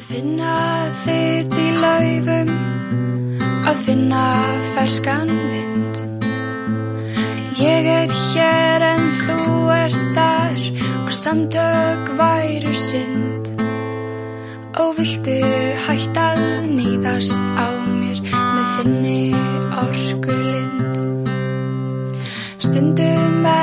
finna þitt í laufum, að finna ferskan vind. Ég hér en þú ert þar og samtök væru synd. Ó, viltu hætta að níðast á mér með þinni orkulind? Stundum